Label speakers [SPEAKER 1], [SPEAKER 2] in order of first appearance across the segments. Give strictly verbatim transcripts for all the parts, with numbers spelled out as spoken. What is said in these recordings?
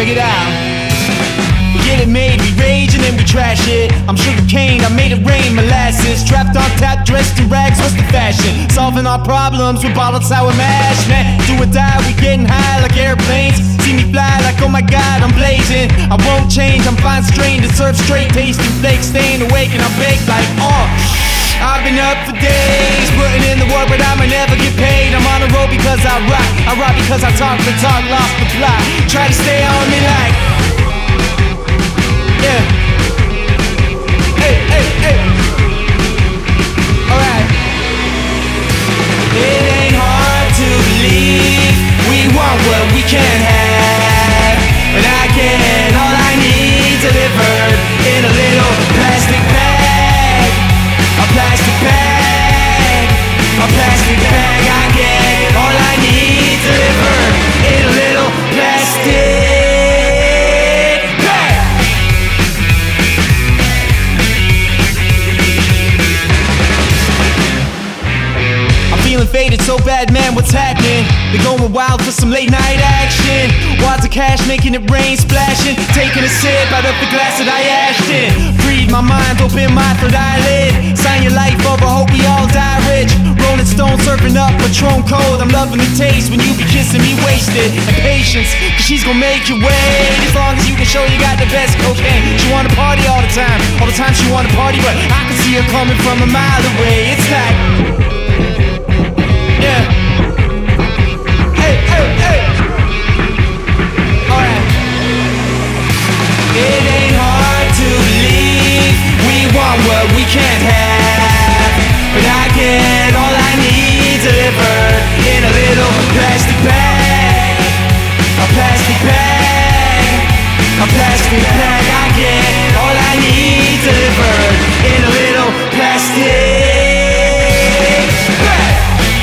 [SPEAKER 1] it out. We get it made, we rage and then we trash it. I'm sugar cane, I made it rain, molasses. Trapped on tap, dressed in rags, what's the fashion? Solving our problems with bottled sour mash, man. Do or die, we getting high like airplanes. See me fly like, oh my god, I'm blazing. I won't change, I'm fine strained to serve straight tasting flakes. Staying awake and I bake like, oh I've been up for days, putting in the work, but I'ma never get paid. I'm on the road because I rock, I rock because I talk the talk, lost the plot. Try to stay on me like, yeah. Hey, hey, hey. Alright. It ain't hard to believe we want what we can't have, but I get all I need delivered in a little plastic bag. A plastic bag, a plastic bag. I get all I need delivered in a little plastic bag. I'm feeling faded, so bad, man, what's happening? They're going wild for some late night action. Wads of cash making it rain, splashing. Taking a sip out of the glass that I ashed in. Freed my mind, open my third eyelid. Sign your life over, hope we all die rich. Rolling stone, surfing up Patron cold. I'm loving the taste when you be kissing me wasted. And patience, cause she's gonna make you wait. As long as you can show you got the best cocaine. She wanna party all the time, all the time she wanna party, but I can see her coming from a mile away. It's like, yeah. Hey, hey, hey. Alright. It ain't hard to believe we want what we can't have, but I get all I need delivered in a little plastic bag. A plastic bag, a plastic bag. I get all I need delivered in a little plastic bag.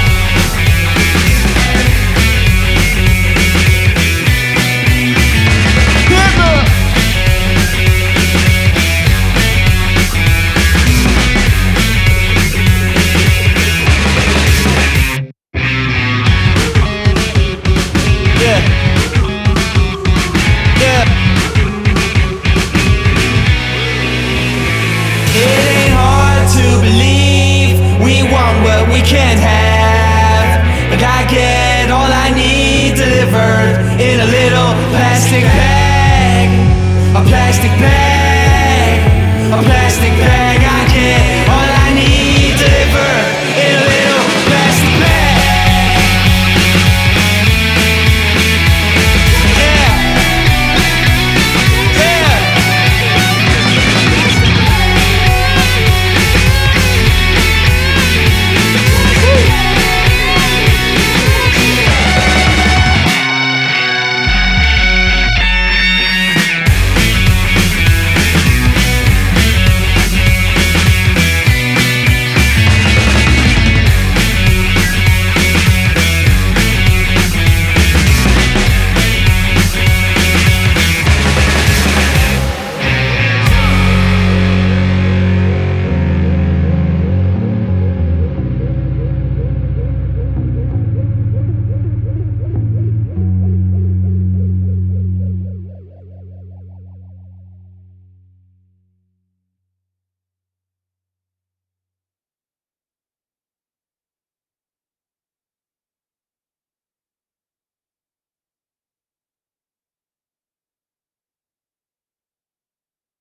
[SPEAKER 1] We can't have, but I get all I need delivered in a little plastic bag. A plastic bag, a plastic bag.